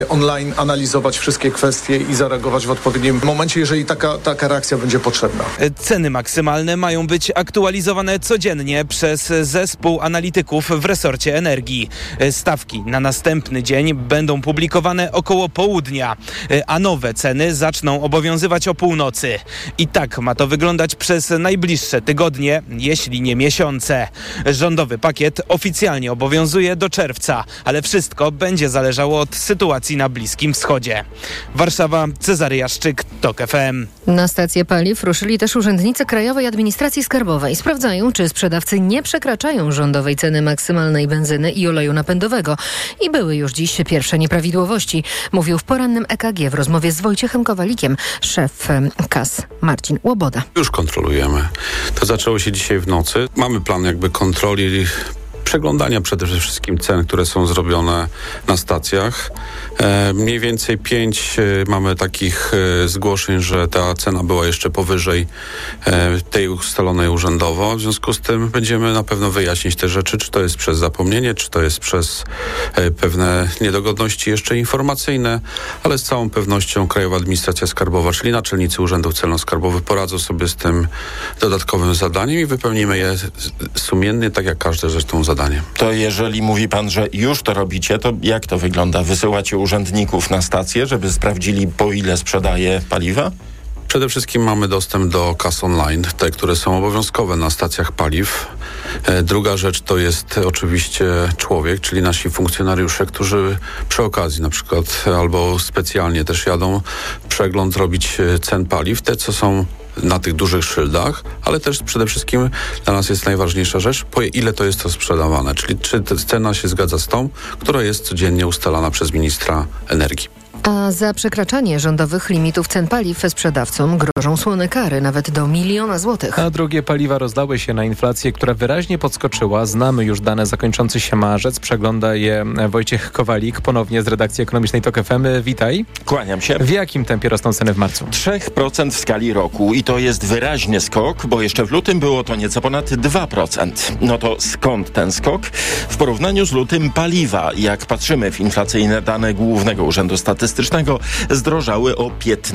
online analizować wszystkie kwestie i zareagować w odpowiednim momencie, jeżeli taka reakcja będzie potrzebna. Ceny maksymalne mają być aktualizowane codziennie przez zespół analityków w resorcie energii. Stawki na następny dzień będą publikowane około południa, a nowe ceny zaczną obowiązywać o północy. I tak ma to wyglądać przez najbliższe tygodnie, jeśli nie miesiące. Rządowy pakiet oficjalnie obowiązuje do czerwca, ale wszystko będzie zależało od sytuacji na Bliskim Wschodzie. Warszawa, Cezary Jaszczyk, TOK FM. Na stację paliw ruszyli też urzędnicy Krajowej Administracji Skarbowej. Sprawdzają, czy sprzedawcy nie przekraczają rządowej ceny maksymalnej benzyny i oleju napędowego. I były już dziś pierwsze nieprawidłowości, mówił w porannym EKG w rozmowie z Wojciechem Kowalikiem szef KAS Marcin Łoboda. Już kontrolujemy. To zaczęło się dzisiaj w nocy. Mamy plan kontroli, przeglądania przede wszystkim cen, które są zrobione na stacjach. Mniej więcej 5 mamy takich zgłoszeń, że ta cena była jeszcze powyżej tej ustalonej urzędowo. W związku z tym będziemy na pewno wyjaśnić te rzeczy, czy to jest przez zapomnienie, czy to jest przez pewne niedogodności jeszcze informacyjne, ale z całą pewnością Krajowa Administracja Skarbowa, czyli naczelnicy urzędów celno-skarbowych poradzą sobie z tym dodatkowym zadaniem i wypełnimy je sumiennie, tak jak każde zresztą zadanie. To jeżeli mówi pan, że już to robicie, to jak to wygląda? Wysyłacie urzędników na stację, żeby sprawdzili, po ile sprzedaje paliwa? Przede wszystkim mamy dostęp do kas online, te, które są obowiązkowe na stacjach paliw. Druga rzecz to jest oczywiście człowiek, czyli nasi funkcjonariusze, którzy przy okazji na przykład albo specjalnie też jadą przegląd robić cen paliw, te co są na tych dużych szyldach, ale też przede wszystkim dla nas jest najważniejsza rzecz, po ile to jest to sprzedawane, czyli czy ta cena się zgadza z tą, która jest codziennie ustalana przez ministra energii. A za przekraczanie rządowych limitów cen paliw sprzedawcom grożą słone kary, nawet do 1 000 000 złotych. A drogie paliwa rozlały się na inflację, która wyraźnie podskoczyła. Znamy już dane za kończący się marzec. Przegląda je Wojciech Kowalik, ponownie z redakcji ekonomicznej TOK FM. Witaj. Kłaniam się. W jakim tempie rosną ceny w marcu? 3% w skali roku i to jest wyraźny skok, bo jeszcze w lutym było to nieco ponad 2%. No to skąd ten skok? W porównaniu z lutym paliwa, jak patrzymy w inflacyjne dane Głównego Urzędu Statystycznego, zdrożały o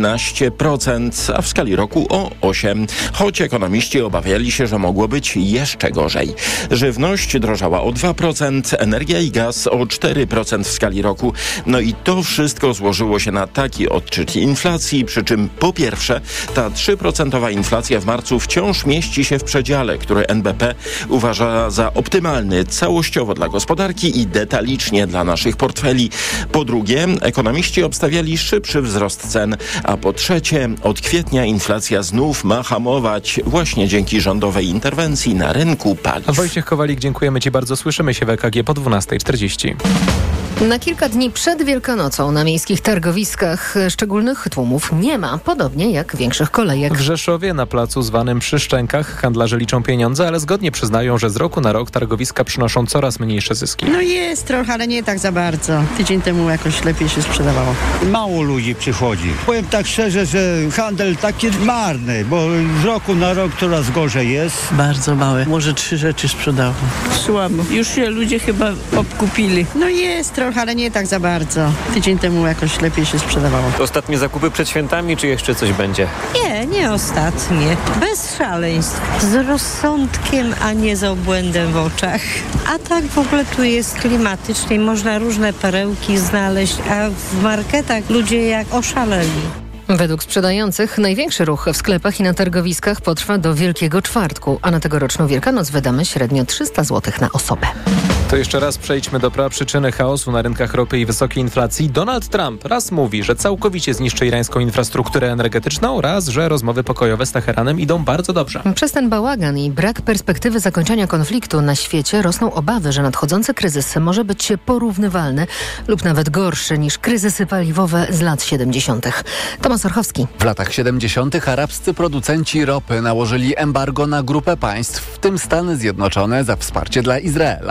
15%, a w skali roku o 8%. Choć ekonomiści obawiali się, że mogło być jeszcze gorzej. Żywność drożała o 2%, energia i gaz o 4% w skali roku. No i to wszystko złożyło się na taki odczyt inflacji, przy czym po pierwsze ta 3% inflacja w marcu wciąż mieści się w przedziale, który NBP uważa za optymalny całościowo dla gospodarki i detalicznie dla naszych portfeli. Po drugie, ekonomiści obstawiali szybszy wzrost cen, a po trzecie, od kwietnia inflacja znów ma hamować właśnie dzięki rządowej interwencji na rynku paliw. Wojciech Kowalik, dziękujemy Ci bardzo. Słyszymy się w EKG po 12:40. Na kilka dni przed Wielkanocą na miejskich targowiskach szczególnych tłumów nie ma, podobnie jak większych kolejek. W Rzeszowie na placu zwanym Przy Szczękach handlarze liczą pieniądze, ale zgodnie przyznają, że z roku na rok targowiska przynoszą coraz mniejsze zyski. No jest trochę, ale nie tak za bardzo. Tydzień temu jakoś lepiej się sprzedawało. Mało ludzi przychodzi. Powiem tak szczerze, że handel taki marny, bo z roku na rok coraz gorzej jest. Bardzo małe. Może 3 rzeczy sprzedało. Słabo. Już się ludzie chyba obkupili. No jest trochę, ale nie tak za bardzo. Tydzień temu jakoś lepiej się sprzedawało. Ostatnie zakupy przed świętami, czy jeszcze coś będzie? Nie ostatnie. Bez szaleństw. Z rozsądkiem, a nie z obłędem w oczach. A tak w ogóle tu jest klimatycznie. Można różne perełki znaleźć, a w marketach ludzie jak oszaleli. Według sprzedających największy ruch w sklepach i na targowiskach potrwa do Wielkiego Czwartku, a na tegoroczną Wielkanoc wydamy średnio 300 zł na osobę. To jeszcze raz przejdźmy do praprzyczyny chaosu na rynkach ropy i wysokiej inflacji. Donald Trump raz mówi, że całkowicie zniszczy irańską infrastrukturę energetyczną, raz, że rozmowy pokojowe z Teheranem idą bardzo dobrze. Przez ten bałagan i brak perspektywy zakończenia konfliktu na świecie rosną obawy, że nadchodzący kryzys może być porównywalny lub nawet gorszy niż kryzysy paliwowe z lat 70. Tomasz Orchowski. W latach 70. arabscy producenci ropy nałożyli embargo na grupę państw, w tym Stany Zjednoczone, za wsparcie dla Izraela w wojnie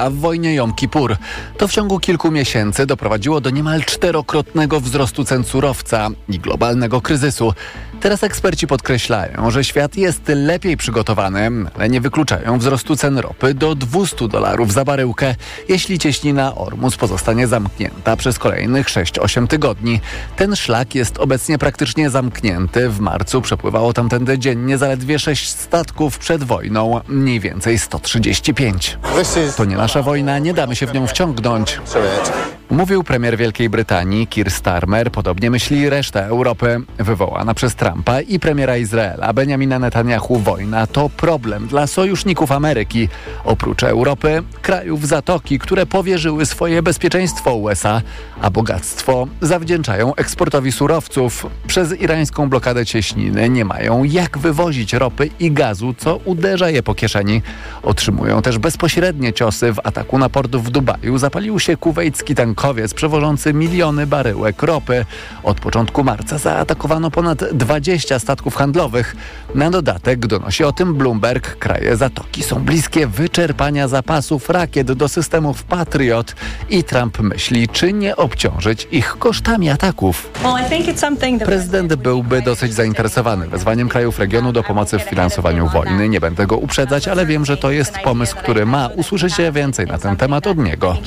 wojnie Jom Kippur. To w ciągu kilku miesięcy doprowadziło do niemal 4-krotnego wzrostu cen surowca i globalnego kryzysu. Teraz eksperci podkreślają, że świat jest lepiej przygotowany, ale nie wykluczają wzrostu cen ropy do $200 za baryłkę, jeśli cieśnina Ormus pozostanie zamknięta przez kolejnych 6-8 tygodni. Ten szlak jest obecnie praktycznie zamknięty. W marcu przepływało tamtędy dziennie zaledwie 6 statków, przed wojną mniej więcej 135. To nie nasza wojna, nie damy się w nią wciągnąć. Mówił premier Wielkiej Brytanii Keir Starmer, podobnie myśli reszta Europy. Wywołana przez Trumpa i premiera Izraela Benjamina Netanyahu wojna to problem dla sojuszników Ameryki. Oprócz Europy, krajów Zatoki, które powierzyły swoje bezpieczeństwo USA, a bogactwo zawdzięczają eksportowi surowców. Przez irańską blokadę cieśniny nie mają jak wywozić ropy i gazu, co uderza je po kieszeni. Otrzymują też bezpośrednie ciosy. W ataku na port w Dubaju zapalił się kuwejcki tankowiec przewożący miliony baryłek ropy. Od początku marca zaatakowano ponad 20 statków handlowych. Na dodatek, donosi o tym Bloomberg, kraje Zatoki są bliskie wyczerpania zapasów rakiet do systemów Patriot i Trump myśli, czy nie obciążyć ich kosztami ataków. Prezydent byłby dosyć zainteresowany wezwaniem krajów regionu do pomocy w finansowaniu wojny. Nie będę go uprzedzać, ale wiem, że to jest pomysł, który ma. Usłyszycie więcej na ten temat od niego.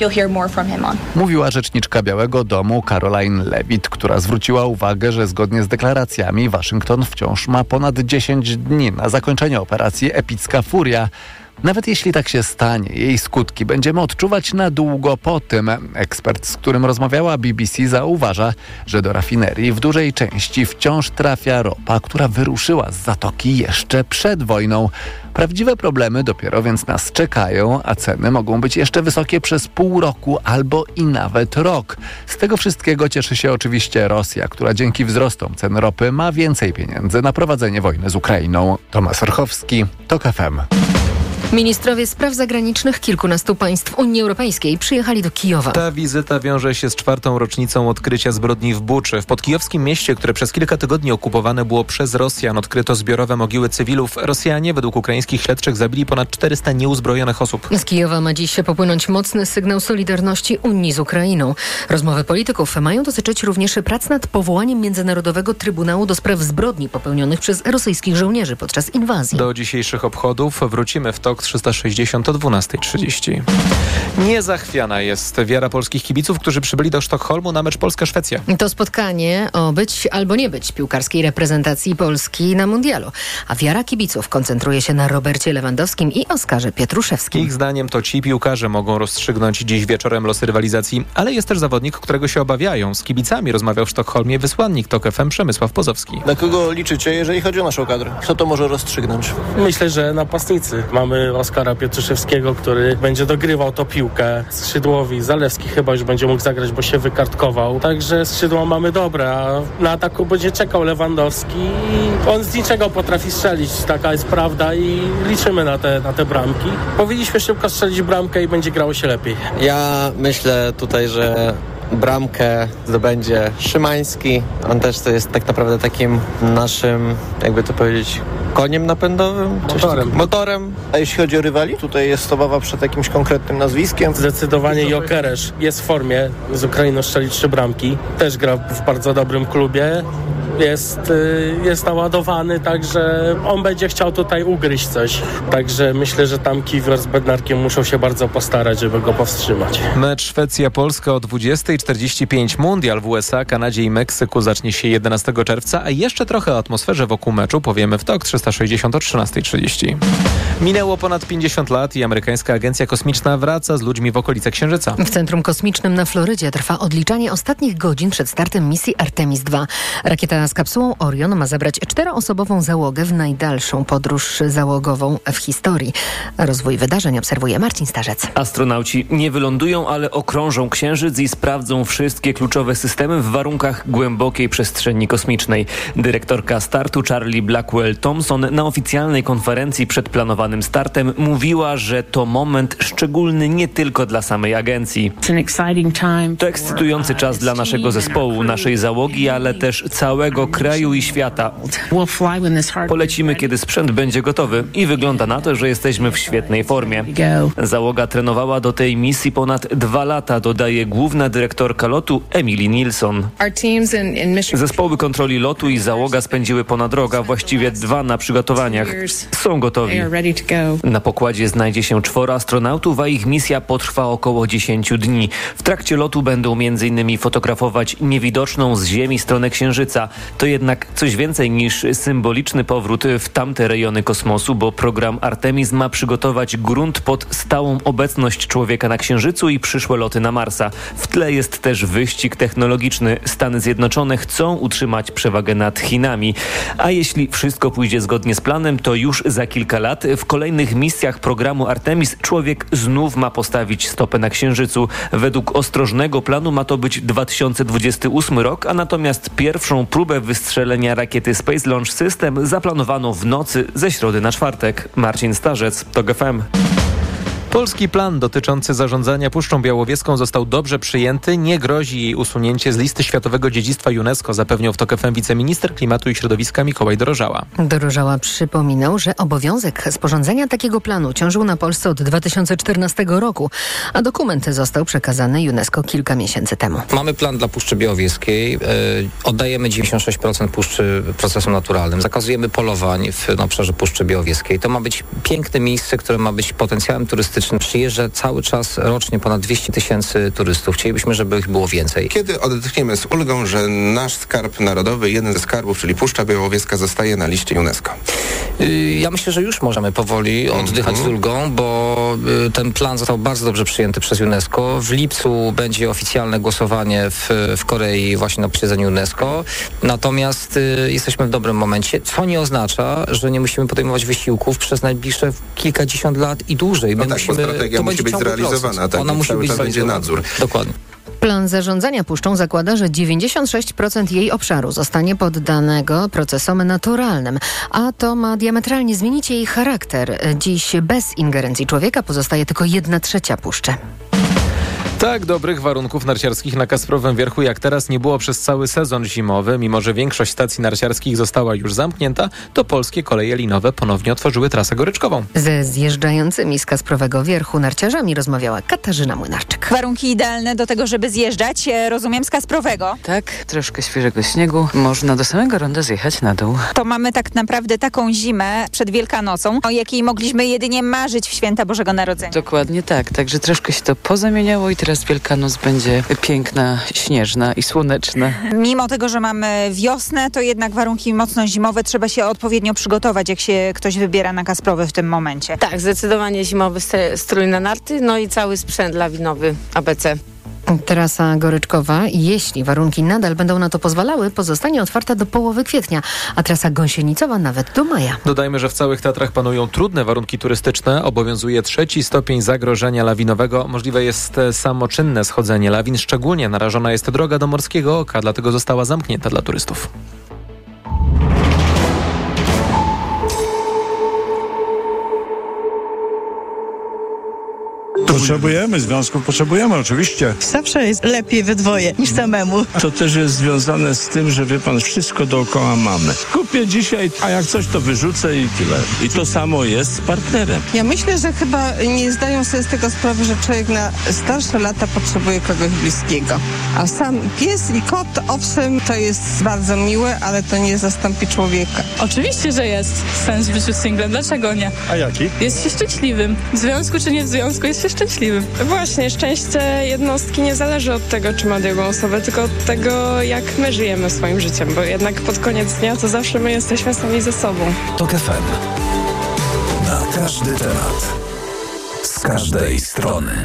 Mówiła rzeczniczka Białego Domu Caroline Levitt, która zwróciła uwagę, że zgodnie z deklaracjami Waszyngton wciąż ma ponad 10 dni na zakończenie operacji Epicka Furia. Nawet jeśli tak się stanie, jej skutki będziemy odczuwać na długo po tym. Ekspert, z którym rozmawiała BBC, zauważa, że do rafinerii w dużej części wciąż trafia ropa, która wyruszyła z Zatoki jeszcze przed wojną. Prawdziwe problemy dopiero więc nas czekają, a ceny mogą być jeszcze wysokie przez pół roku albo i nawet rok. Z tego wszystkiego cieszy się oczywiście Rosja, która dzięki wzrostom cen ropy ma więcej pieniędzy na prowadzenie wojny z Ukrainą. Tomasz Orchowski, TOK FM. Ministrowie spraw zagranicznych kilkunastu państw Unii Europejskiej przyjechali do Kijowa. Ta wizyta wiąże się z 4. rocznicą odkrycia zbrodni w Buczy. W podkijowskim mieście, które przez kilka tygodni okupowane było przez Rosjan, odkryto zbiorowe mogiły cywilów. Rosjanie według ukraińskich śledczych zabili ponad 400 nieuzbrojonych osób. Z Kijowa ma dziś popłynąć mocny sygnał solidarności Unii z Ukrainą. Rozmowy polityków mają dotyczyć również prac nad powołaniem Międzynarodowego Trybunału do spraw zbrodni popełnionych przez rosyjskich żołnierzy podczas inwazji. Do dzisiejszych obchodów wrócimy w TOK 360 o 12:30. Niezachwiana jest wiara polskich kibiców, którzy przybyli do Sztokholmu na mecz Polska-Szwecja. To spotkanie o być albo nie być piłkarskiej reprezentacji Polski na mundialu. A wiara kibiców koncentruje się na Robercie Lewandowskim i Oskarze Pietruszewskim. Ich zdaniem to ci piłkarze mogą rozstrzygnąć dziś wieczorem losy rywalizacji, ale jest też zawodnik, którego się obawiają. Z kibicami rozmawiał w Sztokholmie wysłannik TOK FM Przemysław Pozowski. Na kogo liczycie, jeżeli chodzi o naszą kadrę? Kto to może rozstrzygnąć? Myślę, że napastnicy. Mamy Oskara Pietruszewskiego, który będzie dogrywał tą piłkę. Skrzydłowi, Zalewski chyba już będzie mógł zagrać, bo się wykartkował. Także skrzydła mamy dobre, a na ataku będzie czekał Lewandowski i on z niczego potrafi strzelić. Taka jest prawda i liczymy na te bramki. Powinniśmy szybko strzelić bramkę i będzie grało się lepiej. Ja myślę tutaj, że bramkę zdobędzie Szymański. On też to jest tak naprawdę takim naszym, jakby to powiedzieć, koniem napędowym? Motorem. A jeśli chodzi o rywali? Tutaj jest obawa przed jakimś konkretnym nazwiskiem? Zdecydowanie Jokeresz jest w formie. Z Ukrainą strzeli 3 bramki. Też gra w bardzo dobrym klubie. Jest naładowany, także on będzie chciał tutaj ugryźć coś. Także myślę, że tam Kiwior z Bednarkiem muszą się bardzo postarać, żeby go powstrzymać. Mecz Szwecja-Polska o 20:45. Mundial w USA, Kanadzie i Meksyku zacznie się 11 czerwca, a jeszcze trochę o atmosferze wokół meczu powiemy w TOK 360 o 13:30. Minęło ponad 50 lat i amerykańska agencja kosmiczna wraca z ludźmi w okolice Księżyca. W Centrum Kosmicznym na Florydzie trwa odliczanie ostatnich godzin przed startem misji Artemis II. Rakieta z kapsułą Orion ma zabrać 4-osobową załogę w najdalszą podróż załogową w historii. Rozwój wydarzeń obserwuje Marcin Starzec. Astronauci nie wylądują, ale okrążą Księżyc i sprawdzą wszystkie kluczowe systemy w warunkach głębokiej przestrzeni kosmicznej. Dyrektorka startu Charlie Blackwell-Thompson na oficjalnej konferencji przed planowanym startem mówiła, że to moment szczególny nie tylko dla samej agencji. To ekscytujący czas dla naszego zespołu, naszej załogi, ale też całego całego kraju i świata. Polecimy, kiedy sprzęt będzie gotowy i wygląda na to, że jesteśmy w świetnej formie. Załoga trenowała do tej misji ponad 2 lata, dodaje główna dyrektorka lotu Emily Nilsson. Zespoły kontroli lotu i załoga spędziły ponad rok, a właściwie 2 na przygotowaniach. Są gotowi. Na pokładzie znajdzie się 4 astronautów, a ich misja potrwa około 10 dni. W trakcie lotu będą m.in. fotografować niewidoczną z Ziemi stronę Księżyca. To jednak coś więcej niż symboliczny powrót w tamte rejony kosmosu, bo program Artemis ma przygotować grunt pod stałą obecność człowieka na Księżycu i przyszłe loty na Marsa. W tle jest też wyścig technologiczny. Stany Zjednoczone chcą utrzymać przewagę nad Chinami. A jeśli wszystko pójdzie zgodnie z planem, to już za kilka lat w kolejnych misjach programu Artemis człowiek znów ma postawić stopę na Księżycu. Według ostrożnego planu ma to być 2028 rok, a natomiast pierwszą próbę wystrzelenia rakiety Space Launch System zaplanowano w nocy ze środy na czwartek. Marcin Starzec, TOG FM. Polski plan dotyczący zarządzania Puszczą Białowieską został dobrze przyjęty. Nie grozi jej usunięcie z listy Światowego Dziedzictwa UNESCO, zapewniał w TOK FM wiceminister klimatu i środowiska Mikołaj Dorożała. Dorożała przypominał, że obowiązek sporządzenia takiego planu ciążył na Polsce od 2014 roku, a dokument został przekazany UNESCO kilka miesięcy temu. Mamy plan dla Puszczy Białowieskiej. Oddajemy 96% puszczy procesom naturalnym. Zakazujemy polowań na obszarze Puszczy Białowieskiej. To ma być piękne miejsce, które ma być potencjałem turystycznym. Przyjeżdża cały czas rocznie ponad 200 000 turystów. Chcielibyśmy, żeby ich było więcej. Kiedy odetchniemy z ulgą, że nasz skarb narodowy, jeden ze skarbów, czyli Puszcza Białowieska, zostaje na liście UNESCO? Ja myślę, że już możemy powoli oddychać z ulgą, bo ten plan został bardzo dobrze przyjęty przez UNESCO. W lipcu będzie oficjalne głosowanie w Korei właśnie na posiedzeniu UNESCO. Natomiast jesteśmy w dobrym momencie, co nie oznacza, że nie musimy podejmować wysiłków przez najbliższe kilkadziesiąt lat i dłużej. No tak, bo strategia musi być zrealizowana, tak? Ona musi być będzie nadzór. Dokładnie. Plan zarządzania puszczą zakłada, że 96% jej obszaru zostanie poddanego procesom naturalnym, a to ma diametralnie zmienić jej charakter. Dziś bez ingerencji człowieka pozostaje tylko 1/3 puszczy. Tak dobrych warunków narciarskich na Kasprowym Wierchu jak teraz nie było przez cały sezon zimowy. Mimo że większość stacji narciarskich została już zamknięta, to polskie koleje linowe ponownie otworzyły trasę goryczkową. Ze zjeżdżającymi z Kasprowego Wierchu narciarzami rozmawiała Katarzyna Młynarczyk. Warunki idealne do tego, żeby zjeżdżać, rozumiem, z Kasprowego. Tak, troszkę świeżego śniegu. Można do samego ronda zjechać na dół. To mamy tak naprawdę taką zimę przed Wielkanocą, o jakiej mogliśmy jedynie marzyć w święta Bożego Narodzenia. Dokładnie tak, także troszkę się to pozamieniało i teraz Wielkanoc będzie piękna, śnieżna i słoneczna. Mimo tego, że mamy wiosnę, to jednak warunki mocno zimowe. Trzeba się odpowiednio przygotować, jak się ktoś wybiera na Kasprowy w tym momencie. Tak, zdecydowanie zimowy strój na narty, no i cały sprzęt lawinowy ABC. Trasa goryczkowa, jeśli warunki nadal będą na to pozwalały, pozostanie otwarta do połowy kwietnia, a trasa gąsienicowa nawet do maja. Dodajmy, że w całych Tatrach panują trudne warunki turystyczne. Obowiązuje 3. stopień zagrożenia lawinowego. Możliwe jest samoczynne schodzenie lawin. Szczególnie narażona jest droga do Morskiego Oka, dlatego została zamknięta dla turystów. Potrzebujemy związków, potrzebujemy oczywiście. Zawsze jest lepiej we dwoje niż samemu. To też jest związane z tym, że wie pan, wszystko dookoła mamy. Kupię dzisiaj, a jak coś to wyrzucę i tyle. I to samo jest z partnerem. Ja myślę, że chyba nie zdają sobie z tego sprawy, że człowiek na starsze lata potrzebuje kogoś bliskiego. A sam pies i kot, owszem, to jest bardzo miłe, ale to nie zastąpi człowieka. Oczywiście, że jest sens w życiu singlem. Dlaczego nie? A jaki? Jest się szczęśliwym. W związku czy nie w związku, jest się szczęśliwym. Właśnie, szczęście jednostki nie zależy od tego, czy ma drugą osobę, tylko od tego, jak my żyjemy swoim życiem, bo jednak pod koniec dnia to zawsze my jesteśmy sami ze sobą. TOK FM. Na każdy temat. Z każdej strony.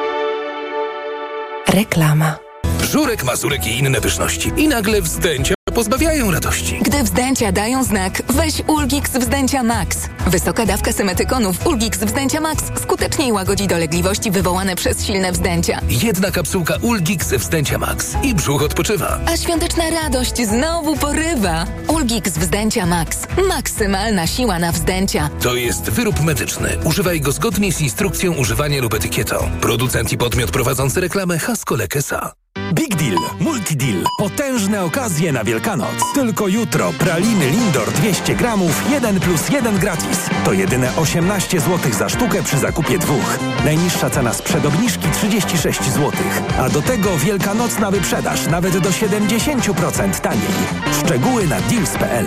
Reklama. Żurek, mazurek i inne pyszności. I nagle wzdęcia pozbawiają radości. Gdy wzdęcia dają znak, weź Ulgix Wzdęcia Max. Wysoka dawka semetykonów Ulgix Wzdęcia Max skuteczniej łagodzi dolegliwości wywołane przez silne wzdęcia. Jedna kapsułka Ulgix Wzdęcia Max i brzuch odpoczywa. A świąteczna radość znowu porywa. Ulgix Wzdęcia Max. Maksymalna siła na wzdęcia. To jest wyrób medyczny. Używaj go zgodnie z instrukcją używania lub etykietą. Producent i podmiot prowadzący reklamę Haskolek S.A. Big Deal, Multi-Deal. Potężne okazje na Wielkanoc. Tylko jutro praliny Lindor 200 gramów, 1+1 gratis. To jedyne 18 zł za sztukę przy zakupie 2. Najniższa cena sprzed obniżki 36 zł. A do tego wielkanocna wyprzedaż nawet do 70% taniej. Szczegóły na deals.pl.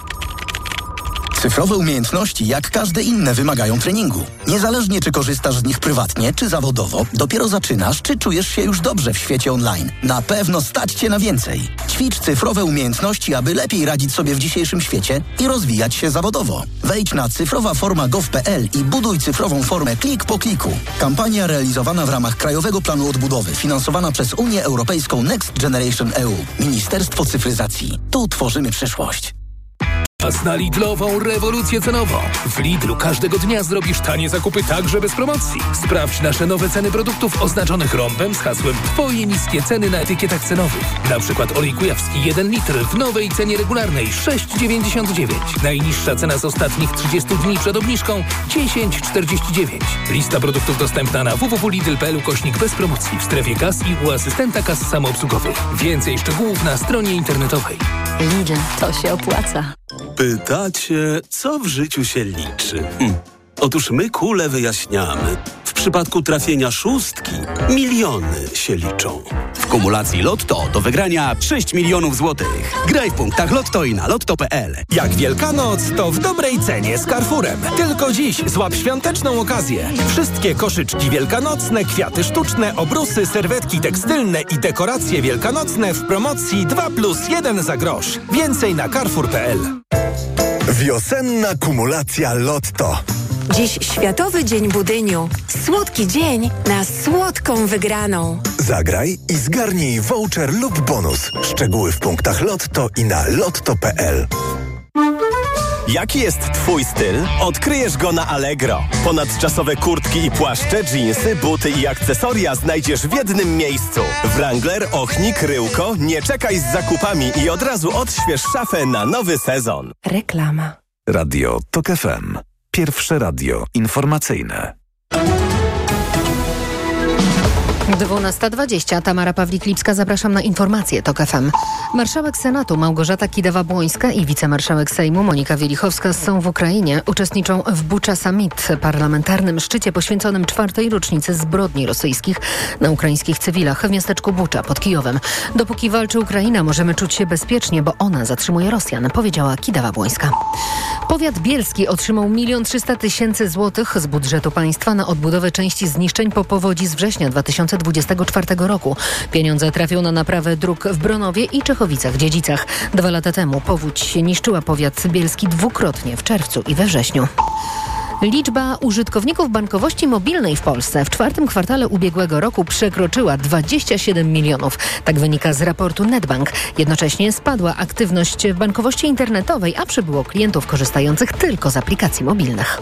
Cyfrowe umiejętności, jak każde inne, wymagają treningu. Niezależnie czy korzystasz z nich prywatnie, czy zawodowo, dopiero zaczynasz, czy czujesz się już dobrze w świecie online. Na pewno stać Cię na więcej. Ćwicz cyfrowe umiejętności, aby lepiej radzić sobie w dzisiejszym świecie i rozwijać się zawodowo. Wejdź na cyfrowaforma.gov.pl i buduj cyfrową formę klik po kliku. Kampania realizowana w ramach Krajowego Planu Odbudowy, finansowana przez Unię Europejską Next Generation EU. Ministerstwo Cyfryzacji. Tu tworzymy przyszłość. Czas na Lidlową rewolucję cenową. W Lidlu każdego dnia zrobisz tanie zakupy także bez promocji. Sprawdź nasze nowe ceny produktów oznaczonych rąbem z hasłem Twoje niskie ceny na etykietach cenowych. Na przykład olej kujawski 1 litr w nowej cenie regularnej 6,99. Najniższa cena z ostatnich 30 dni przed obniżką 10,49. Lista produktów dostępna na www.lidl.pl / bez promocji w strefie kas i u asystenta kas samoobsługowych. Więcej szczegółów na stronie internetowej. Lidl, to się opłaca. Pytacie, co w życiu się liczy? Otóż my kule wyjaśniamy. W przypadku trafienia szóstki miliony się liczą. W kumulacji Lotto do wygrania 6 milionów złotych. Graj w punktach Lotto i na lotto.pl. Jak Wielkanoc, to w dobrej cenie z Carrefourem. Tylko dziś złap świąteczną okazję. Wszystkie koszyczki wielkanocne, kwiaty sztuczne, obrusy, serwetki tekstylne i dekoracje wielkanocne w promocji 2+1 za grosz. Więcej na carrefour.pl. Wiosenna kumulacja Lotto. Dziś Światowy Dzień Budyniu. Słodki dzień na słodką wygraną. Zagraj i zgarnij voucher lub bonus. Szczegóły w punktach Lotto i na lotto.pl. Jaki jest Twój styl? Odkryjesz go na Allegro. Ponadczasowe kurtki i płaszcze, dżinsy, buty i akcesoria znajdziesz w jednym miejscu. Wrangler, Ochnik, Ryłko. Nie czekaj z zakupami i od razu odśwież szafę na nowy sezon. Reklama. Radio TOK FM. Pierwsze radio informacyjne. 12:20. Tamara Pawlik-Lipska, zapraszam na informacje TOK FM. Marszałek Senatu Małgorzata Kidawa-Błońska i wicemarszałek Sejmu Monika Wielichowska są w Ukrainie. Uczestniczą w Bucza Summit, parlamentarnym szczycie poświęconym 4. rocznicy zbrodni rosyjskich na ukraińskich cywilach w miasteczku Bucza pod Kijowem. Dopóki walczy Ukraina, możemy czuć się bezpiecznie, bo ona zatrzymuje Rosjan, powiedziała Kidawa-Błońska. Powiat bielski otrzymał 1 300 000 złotych z budżetu państwa na odbudowę części zniszczeń po powodzi z września 2024 roku. Pieniądze trafią na naprawę dróg w Bronowie i Czechowicach-Dziedzicach. 2 lata temu powódź niszczyła powiat bielski dwukrotnie, w czerwcu i we wrześniu. Liczba użytkowników bankowości mobilnej w Polsce w 4. kwartale ubiegłego roku przekroczyła 27 milionów. Tak wynika z raportu Netbank. Jednocześnie spadła aktywność w bankowości internetowej, a przybyło klientów korzystających tylko z aplikacji mobilnych.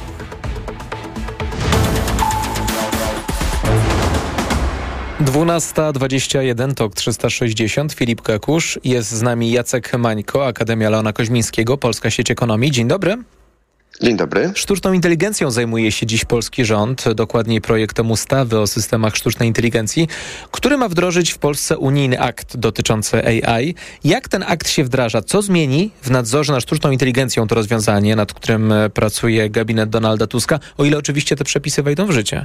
Dwunasta 21, TOK 360, Filip Kakusz. Jest z nami Jacek Mańko, Akademia Leona Koźmińskiego, Polska Sieć Ekonomii. Dzień dobry. Dzień dobry. Sztuczną inteligencją zajmuje się dziś polski rząd, dokładniej projektem ustawy o systemach sztucznej inteligencji, który ma wdrożyć w Polsce unijny akt dotyczący AI. Jak ten akt się wdraża? Co zmieni w nadzorze nad sztuczną inteligencją to rozwiązanie, nad którym pracuje gabinet Donalda Tuska, o ile oczywiście te przepisy wejdą w życie?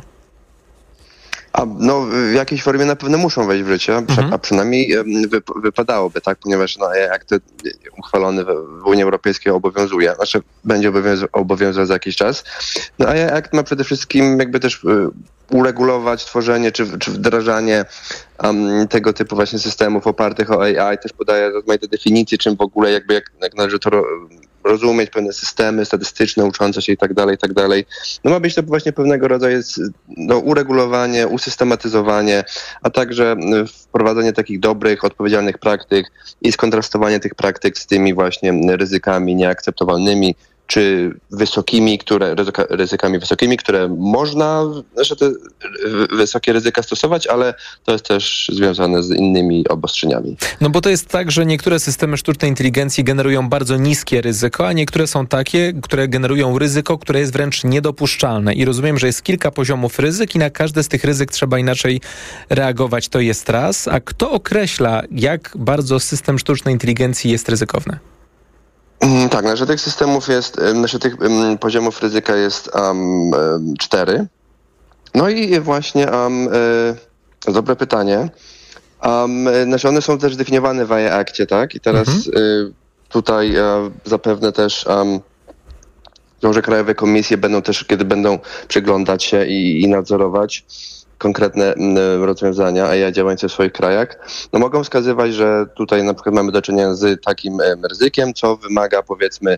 W jakiejś formie na pewno muszą wejść w życie, a przynajmniej wypadałoby, tak, ponieważ akt uchwalony w Unii Europejskiej obowiązuje, będzie obowiązywał za jakiś czas. A akt ma przede wszystkim jakby też uregulować tworzenie czy wdrażanie tego typu właśnie systemów opartych o AI, też podaje rozmaite definicje, czym w ogóle jak należy to rozumieć pewne systemy statystyczne, uczące się i tak dalej. No ma być to właśnie pewnego rodzaju uregulowanie, usystematyzowanie, a także wprowadzenie takich dobrych, odpowiedzialnych praktyk i skontrastowanie tych praktyk z tymi właśnie ryzykami nieakceptowalnymi, czy ryzykami wysokimi, które można, te wysokie ryzyka stosować, ale to jest też związane z innymi obostrzeniami. No bo to jest tak, że niektóre systemy sztucznej inteligencji generują bardzo niskie ryzyko, a niektóre są takie, które generują ryzyko, które jest wręcz niedopuszczalne. I rozumiem, że jest kilka poziomów ryzyk i na każde z tych ryzyk trzeba inaczej reagować. To jest raz. A kto określa, jak bardzo system sztucznej inteligencji jest ryzykowny? Tak, tych systemów jest, tych poziomów ryzyka jest 4. No i właśnie, dobre pytanie. One są też definiowane w AI Akcie, tak? I teraz tutaj zapewne też że krajowe komisje będą też, kiedy będą przyglądać się i nadzorować konkretne rozwiązania AI działające w swoich krajach, no mogą wskazywać, że tutaj na przykład mamy do czynienia z takim ryzykiem, co wymaga, powiedzmy,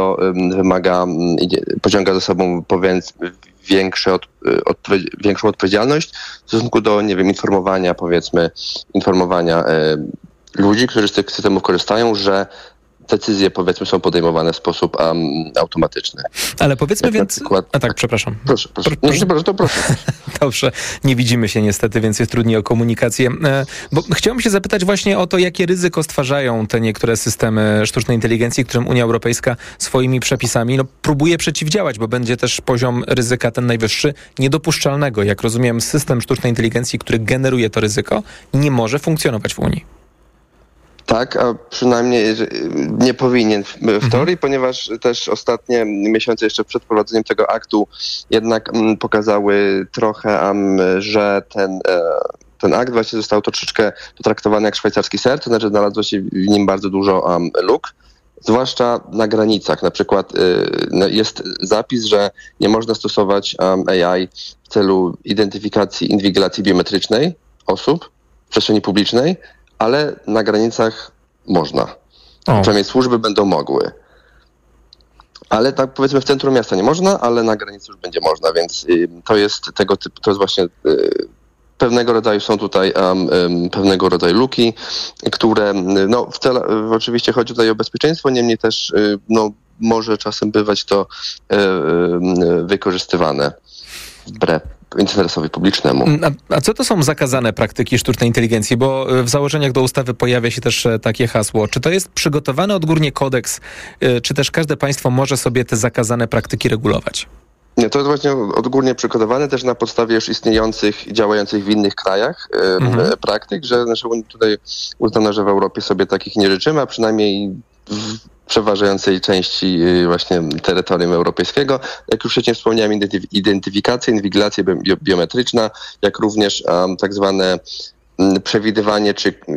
pociąga za sobą większą odpowiedzialność w stosunku do, informowania ludzi, którzy z tych systemów korzystają, że decyzje, powiedzmy, są podejmowane w sposób automatyczny. Ale powiedzmy więc... Przykład... A tak, przepraszam. Proszę. Proszę. Dobrze, nie widzimy się niestety, więc jest trudniej o komunikację. Bo chciałbym się zapytać właśnie o to, jakie ryzyko stwarzają te niektóre systemy sztucznej inteligencji, którym Unia Europejska swoimi przepisami próbuje przeciwdziałać, bo będzie też poziom ryzyka ten najwyższy niedopuszczalnego. Jak rozumiem, system sztucznej inteligencji, który generuje to ryzyko, nie może funkcjonować w Unii. Tak, a przynajmniej nie powinien w teorii, ponieważ też ostatnie miesiące jeszcze przed wprowadzeniem tego aktu jednak pokazały trochę, że ten akt właśnie został troszeczkę potraktowany jak szwajcarski ser, to znaczy znalazło się w nim bardzo dużo luk, zwłaszcza na granicach. Na przykład jest zapis, że nie można stosować AI w celu identyfikacji, inwigilacji biometrycznej osób w przestrzeni publicznej, ale na granicach można. Przynajmniej służby będą mogły. Ale tak powiedzmy w centrum miasta nie można, ale na granicy już będzie można, więc to jest tego typu, to jest właśnie pewnego rodzaju, są tutaj pewnego rodzaju luki, które oczywiście chodzi tutaj o bezpieczeństwo, niemniej też może czasem bywać to wykorzystywane wbrew interesowi publicznemu. A co to są zakazane praktyki sztucznej inteligencji? Bo w założeniach do ustawy pojawia się też takie hasło. Czy to jest przygotowany odgórnie kodeks, czy też każde państwo może sobie te zakazane praktyki regulować? Nie, to jest właśnie odgórnie przygotowane też na podstawie już istniejących, działających w innych krajach praktyk, że tutaj uznano, że w Europie sobie takich nie życzymy, a przynajmniej w przeważającej części właśnie terytorium europejskiego. Jak już wcześniej wspomniałem, identyfikacja, inwigilacja biometryczna, jak również tak zwane przewidywanie,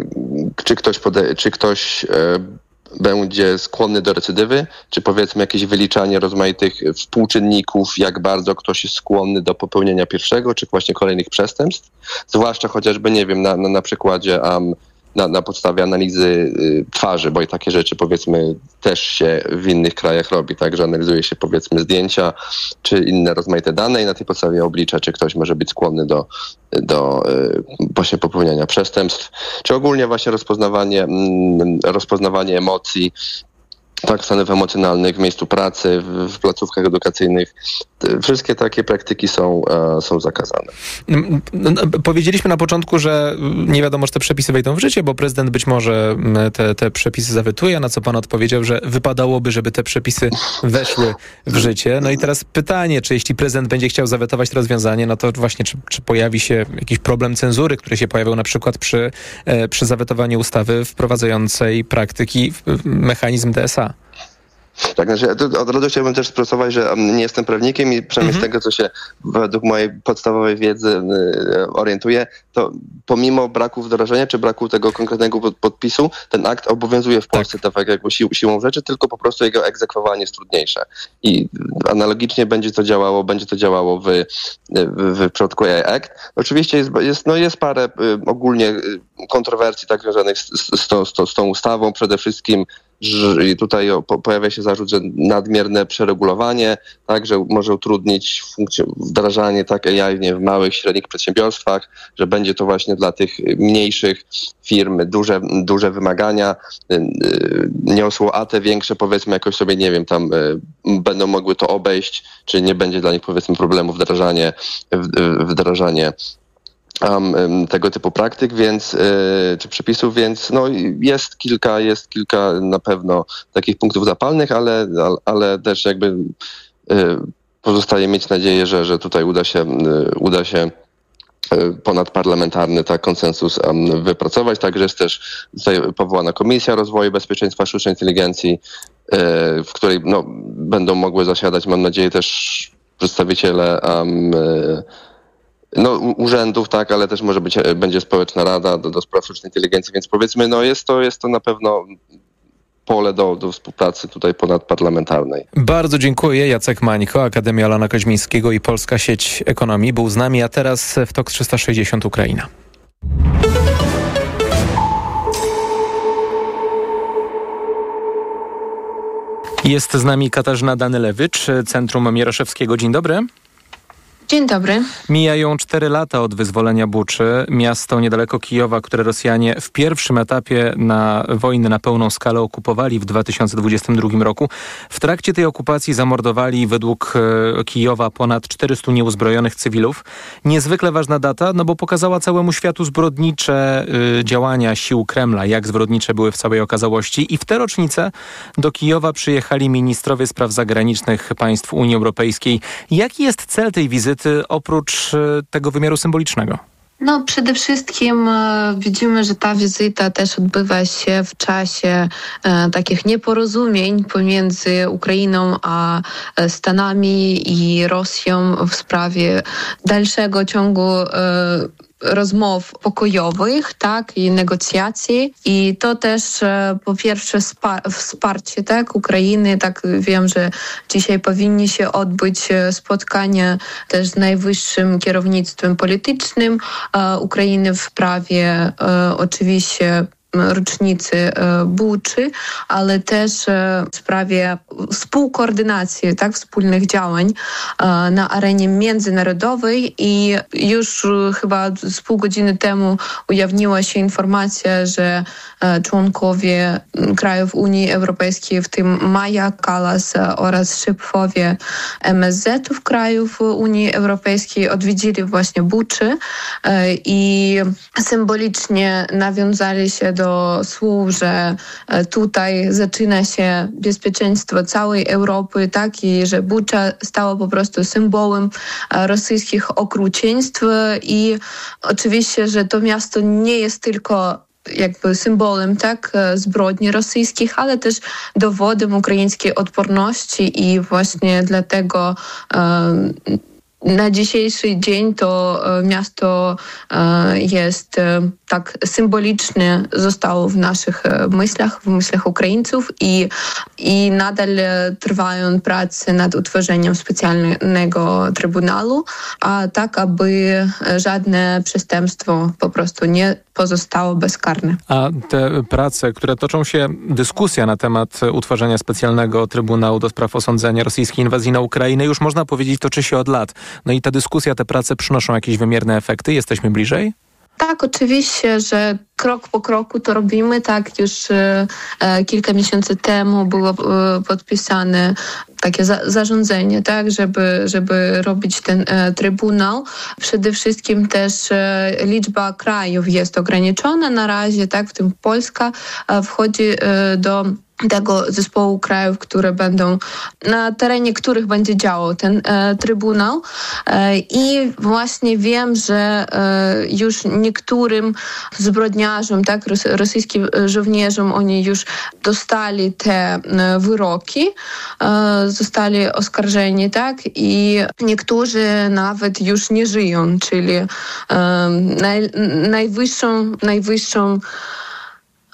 czy ktoś będzie skłonny do recydywy, czy powiedzmy jakieś wyliczanie rozmaitych współczynników, jak bardzo ktoś jest skłonny do popełnienia pierwszego, czy właśnie kolejnych przestępstw. Zwłaszcza chociażby, na przykładzie na podstawie analizy twarzy, bo i takie rzeczy powiedzmy też się w innych krajach robi, tak, że analizuje się powiedzmy zdjęcia czy inne rozmaite dane i na tej podstawie oblicza, czy ktoś może być skłonny do właśnie popełniania przestępstw, czy ogólnie właśnie rozpoznawanie emocji, tak, stanów emocjonalnych w miejscu pracy, w placówkach edukacyjnych. Wszystkie takie praktyki są zakazane. Powiedzieliśmy na początku, że nie wiadomo, czy te przepisy wejdą w życie, bo prezydent być może te przepisy zawetuje, na co pan odpowiedział, że wypadałoby, żeby te przepisy weszły w życie. No i teraz pytanie, czy jeśli prezydent będzie chciał zawetować to rozwiązanie, no to właśnie czy pojawi się jakiś problem cenzury, który się pojawiał na przykład przy zawetowaniu ustawy wprowadzającej praktyki mechanizm DSA. Tak, od razu chciałbym też sprostować, że nie jestem prawnikiem i przynajmniej z tego, co się według mojej podstawowej wiedzy orientuję, to pomimo braku wdrożenia czy braku tego konkretnego podpisu, ten akt obowiązuje w Polsce tak jakby siłą rzeczy, tylko po prostu jego egzekwowanie jest trudniejsze. I analogicznie będzie to działało w przypadku AI Act. Oczywiście jest parę ogólnie kontrowersji tak związanych z tą ustawą, przede wszystkim i tutaj pojawia się zarzut, że nadmierne przeregulowanie, tak, że może utrudnić wdrażanie tak AI w małych, średnich przedsiębiorstwach, że będzie to właśnie dla tych mniejszych firm duże wymagania, niosło, a te większe powiedzmy jakoś sobie, nie wiem, tam będą mogły to obejść, czy nie będzie dla nich powiedzmy problemu wdrażanie tego typu praktyk, więc czy przepisów, więc no jest kilka na pewno takich punktów zapalnych, ale też jakby pozostaje mieć nadzieję, że tutaj uda się ponadparlamentarny konsensus wypracować. Także jest też tutaj powołana Komisja Rozwoju Bezpieczeństwa Sztucznej Inteligencji, w której będą mogły zasiadać, mam nadzieję, też przedstawiciele urzędów, tak, ale też będzie społeczna rada do spraw sztucznej inteligencji, więc powiedzmy, jest to na pewno pole do współpracy tutaj ponadparlamentarnej. Bardzo dziękuję. Jacek Mańko, Akademia Alana Koźmińskiego i Polska Sieć Ekonomii był z nami, a teraz w TOK 360 Ukraina. Jest z nami Katarzyna Danylewicz, Centrum Mieroszewskiego. Dzień dobry. Dzień dobry. Mijają 4 lata od wyzwolenia Buczy, miasto niedaleko Kijowa, które Rosjanie w pierwszym etapie wojny na pełną skalę okupowali w 2022 roku. W trakcie tej okupacji zamordowali według Kijowa ponad 400 nieuzbrojonych cywilów. Niezwykle ważna data, bo pokazała całemu światu zbrodnicze działania sił Kremla, jak zbrodnicze były w całej okazałości. I w tę rocznicę do Kijowa przyjechali ministrowie spraw zagranicznych państw Unii Europejskiej. Jaki jest cel tej wizyty oprócz tego wymiaru symbolicznego? Przede wszystkim widzimy, że ta wizyta też odbywa się w czasie takich nieporozumień pomiędzy Ukrainą a Stanami i Rosją w sprawie dalszego ciągu rozmów pokojowych, tak, i negocjacji. I to też po pierwsze wsparcie, tak, Ukrainy. Tak, wiem, że dzisiaj powinni się odbyć spotkania też z najwyższym kierownictwem politycznym Ukrainy w sprawie oczywiście rocznicy Buczy, ale też w sprawie współkoordynacji, tak, wspólnych działań na arenie międzynarodowej i już chyba z pół godziny temu ujawniła się informacja, że członkowie krajów Unii Europejskiej, w tym Maja Kallas oraz szefowie MSZ-ów krajów Unii Europejskiej odwiedzili właśnie Buczy i symbolicznie nawiązali się do słów, że tutaj zaczyna się bezpieczeństwo całej Europy, tak, i że Bucza stała po prostu symbolem rosyjskich okrucieństw i oczywiście, że to miasto nie jest tylko jakby symbolem, tak, zbrodni rosyjskich, ale też dowodem ukraińskiej odporności i właśnie dlatego na dzisiejszy dzień to miasto jest tak symbolicznie zostało w naszych myślach, w myślach Ukraińców i nadal trwają prace nad utworzeniem specjalnego trybunału, a tak, aby żadne przestępstwo po prostu nie pozostało bezkarne. A te prace, które toczą się, dyskusja na temat utworzenia specjalnego trybunału do spraw osądzenia rosyjskiej inwazji na Ukrainę, już można powiedzieć, toczy się od lat. No i ta dyskusja, te prace przynoszą jakieś wymierne efekty? Jesteśmy bliżej? Tak, oczywiście, że krok po kroku to robimy. Tak, już kilka miesięcy temu było podpisane takie zarządzenie, tak, żeby robić ten trybunał. Przede wszystkim też liczba krajów jest ograniczona na razie, tak, w tym Polska wchodzi do tego zespołu krajów, które będą, na terenie których będzie działał ten trybunał. I właśnie wiem, że już niektórym zbrodniarzom, tak, rosyjskim żołnierzom, oni już dostali te wyroki, zostali oskarżeni, tak, i niektórzy nawet już nie żyją, czyli najwyższą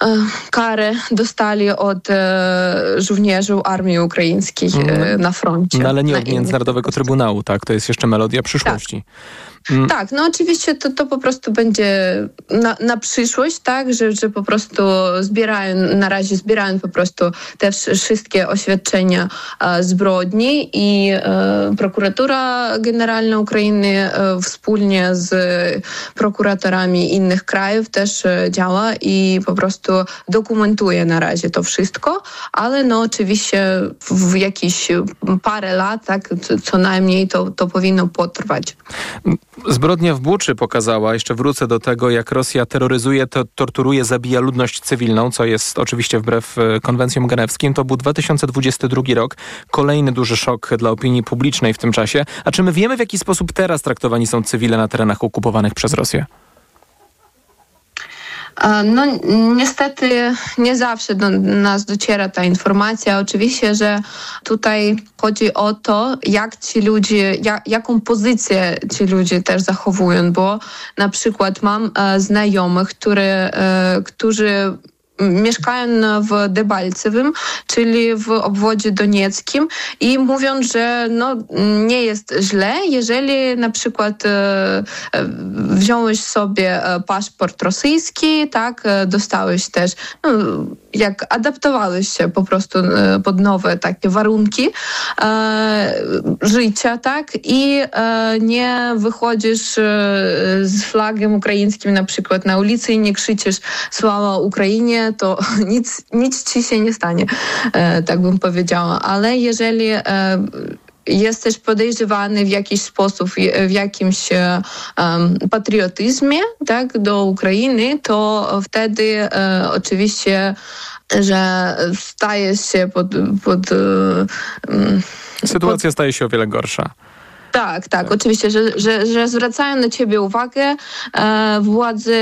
karę dostali od żołnierzy armii ukraińskiej na froncie. No, ale nie od Międzynarodowego Trybunału, tak? To jest jeszcze melodia przyszłości. Tak, no oczywiście to po prostu będzie na przyszłość, tak, że po prostu na razie zbierają po prostu te wszystkie oświadczenia zbrodni i prokuratura generalna Ukrainy wspólnie z prokuratorami innych krajów też działa i po prostu dokumentuje na razie to wszystko, ale no oczywiście w jakieś parę lat, tak, co najmniej to powinno potrwać. Zbrodnia w Buczy pokazała, jeszcze wrócę do tego, jak Rosja terroryzuje, torturuje, zabija ludność cywilną, co jest oczywiście wbrew konwencjom genewskim. To był 2022 rok. Kolejny duży szok dla opinii publicznej w tym czasie. A czy my wiemy, w jaki sposób teraz traktowani są cywile na terenach okupowanych przez Rosję? No niestety nie zawsze do nas dociera ta informacja. Oczywiście, że tutaj chodzi o to, jak ci ludzie, jaką pozycję ci ludzie też zachowują, bo na przykład mam znajomych, którzy mieszkają w Debalcewym, czyli w obwodzie donieckim i mówią, że no, nie jest źle, jeżeli na przykład wziąłeś sobie paszport rosyjski, tak, dostałeś też, no, jak adaptowałeś się po prostu pod nowe takie warunki życia, tak, i nie wychodzisz z flagiem ukraińskim na przykład na ulicy i nie krzyczysz "Sława Ukrainie", to nic ci się nie stanie, tak bym powiedziała. Ale jeżeli jesteś podejrzewany w jakiś sposób, w jakimś patriotyzmie, tak, do Ukrainy, to wtedy oczywiście, że stajesz się Sytuacja staje się o wiele gorsza. Tak, oczywiście, że zwracają na ciebie uwagę władze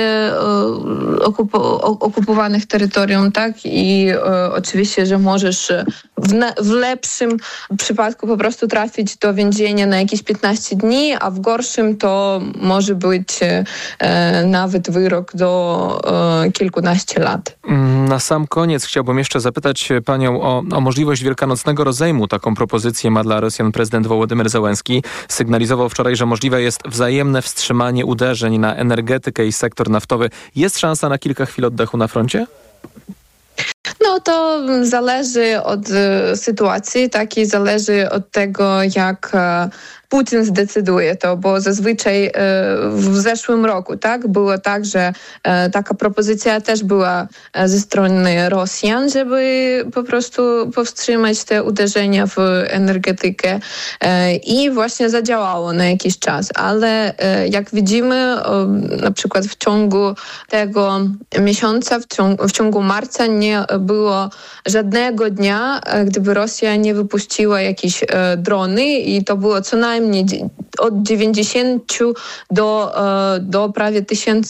okupowanych terytorium, tak, i oczywiście, że możesz w lepszym przypadku po prostu trafić do więzienia na jakieś 15 dni, a w gorszym to może być nawet wyrok do kilkunastu lat. Na sam koniec chciałbym jeszcze zapytać panią o możliwość wielkanocnego rozejmu. Taką propozycję ma dla Rosjan prezydent Wołodymyr Zełenski. Sygnalizował wczoraj, że możliwe jest wzajemne wstrzymanie uderzeń na energetykę i sektor naftowy. Jest szansa na kilka chwil oddechu na froncie? No to zależy od sytuacji, tak, i zależy od tego, jak Putin zdecyduje to, bo zazwyczaj w zeszłym roku, tak, było tak, że taka propozycja też była ze strony Rosjan, żeby po prostu powstrzymać te uderzenia w energetykę i właśnie zadziałało na jakiś czas, ale jak widzimy, na przykład w ciągu tego miesiąca, w ciągu marca nie było żadnego dnia, gdyby Rosja nie wypuściła jakieś drony i to było co najmniej od 90 do prawie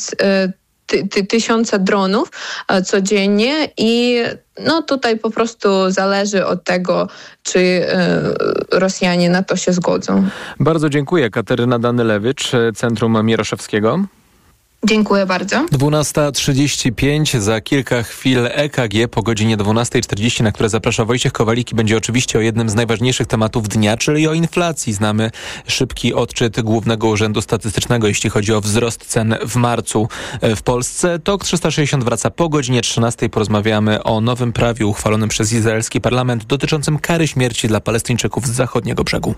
1000 dronów codziennie i no tutaj po prostu zależy od tego, czy Rosjanie na to się zgodzą. Bardzo dziękuję. Kateryna Danylewicz, Centrum Mieroszewskiego. Dziękuję bardzo. 12:35, za kilka chwil EKG po godzinie 12:40, na które zaprasza Wojciech Kowalik i będzie oczywiście o jednym z najważniejszych tematów dnia, czyli o inflacji. Znamy szybki odczyt Głównego Urzędu Statystycznego, jeśli chodzi o wzrost cen w marcu w Polsce. TOK 360 wraca po godzinie 13:00. Porozmawiamy o nowym prawie uchwalonym przez izraelski parlament dotyczącym kary śmierci dla Palestyńczyków z zachodniego brzegu.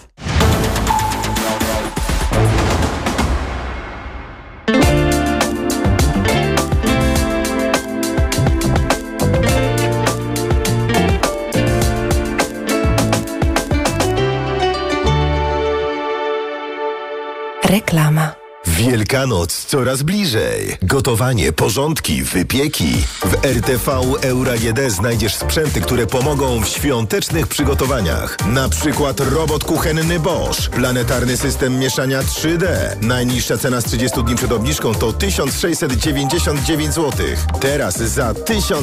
Reklama. Wielkanoc coraz bliżej. Gotowanie, porządki, wypieki. W RTV Euro AGD znajdziesz sprzęty, które pomogą w świątecznych przygotowaniach. Na przykład robot kuchenny Bosch, planetarny system mieszania 3D. Najniższa cena z 30 dni przed obniżką to 1699 zł. Teraz za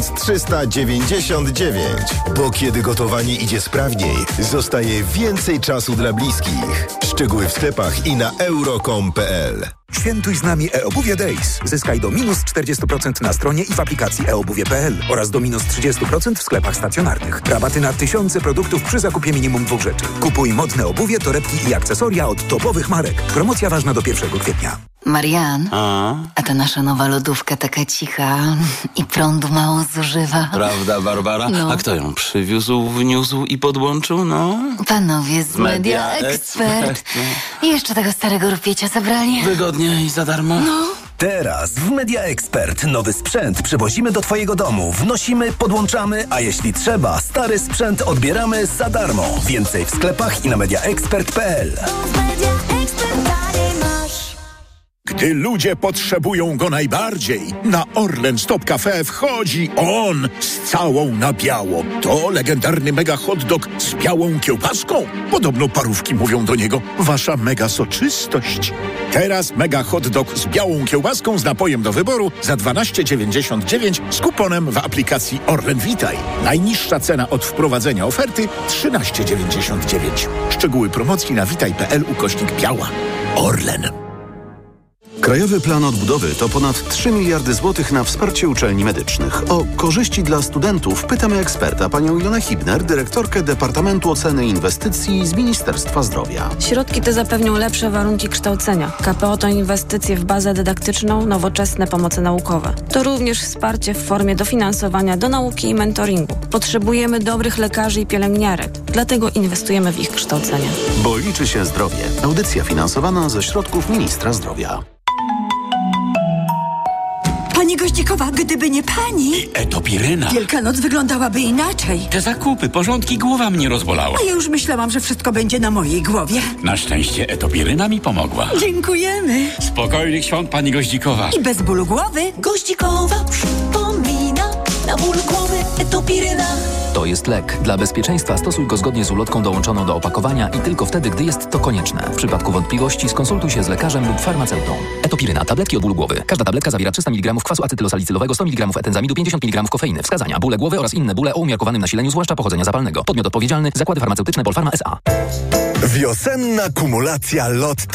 1399. Bo kiedy gotowanie idzie sprawniej, zostaje więcej czasu dla bliskich. Szczegóły w sklepach i na euro.com.pl. Świętuj z nami eObuwie Days. Zyskaj do minus 40% na stronie i w aplikacji eobuwie.pl oraz do minus 30% w sklepach stacjonarnych. Rabaty na tysiące produktów przy zakupie minimum 2 rzeczy. Kupuj modne obuwie, torebki i akcesoria od topowych marek. Promocja ważna do 1 kwietnia. Marian, a ta nasza nowa lodówka taka cicha i prądu mało zużywa. Prawda, Barbara? No. A kto ją przywiózł, wniósł i podłączył, no? Panowie z Media Expert. I jeszcze tego starego rupiecia zabrali. Wygodnie i za darmo? No. Teraz w Media Expert nowy sprzęt przywozimy do Twojego domu, wnosimy, podłączamy, a jeśli trzeba, stary sprzęt odbieramy za darmo. Więcej w sklepach i na mediaexpert.pl. Gdy ludzie potrzebują go najbardziej, na Orlen Stop Cafe wchodzi on z całą na biało. To legendarny mega hot dog z białą kiełbaską. Podobno parówki mówią do niego wasza mega soczystość. Teraz mega hot dog z białą kiełbaską z napojem do wyboru za 12,99 z kuponem w aplikacji Orlen Witaj. Najniższa cena od wprowadzenia oferty 13,99. Szczegóły promocji na witaj.pl/biała. Orlen. Krajowy Plan Odbudowy to ponad 3 miliardy złotych na wsparcie uczelni medycznych. O korzyści dla studentów pytamy eksperta, panią Ilonę Hibner, dyrektorkę Departamentu Oceny Inwestycji z Ministerstwa Zdrowia. Środki te zapewnią lepsze warunki kształcenia. KPO to inwestycje w bazę dydaktyczną, nowoczesne pomoce naukowe. To również wsparcie w formie dofinansowania do nauki i mentoringu. Potrzebujemy dobrych lekarzy i pielęgniarek, dlatego inwestujemy w ich kształcenie. Bo liczy się zdrowie. Audycja finansowana ze środków Ministra Zdrowia. Pani Goździkowa, gdyby nie pani... I etopiryna. Wielkanoc wyglądałaby inaczej. Te zakupy, porządki, głowa mnie rozbolała. A ja już myślałam, że wszystko będzie na mojej głowie. Na szczęście etopiryna mi pomogła. Dziękujemy. Spokojnych świąt, pani Goździkowa. I bez bólu głowy. Goździkowa przypomina, na ból głowy etopiryna. To jest lek. Dla bezpieczeństwa stosuj go zgodnie z ulotką dołączoną do opakowania i tylko wtedy, gdy jest to konieczne. W przypadku wątpliwości skonsultuj się z lekarzem lub farmaceutą. Etopiryna. Tabletki od bólu głowy. Każda tabletka zawiera 300 mg kwasu acetylosalicylowego, 100 mg etenzamidu, 50 mg kofeiny. Wskazania: bóle głowy oraz inne bóle o umiarkowanym nasileniu, zwłaszcza pochodzenia zapalnego. Podmiot odpowiedzialny: Zakłady Farmaceutyczne Polpharma S.A. Wiosenna kumulacja Lotto.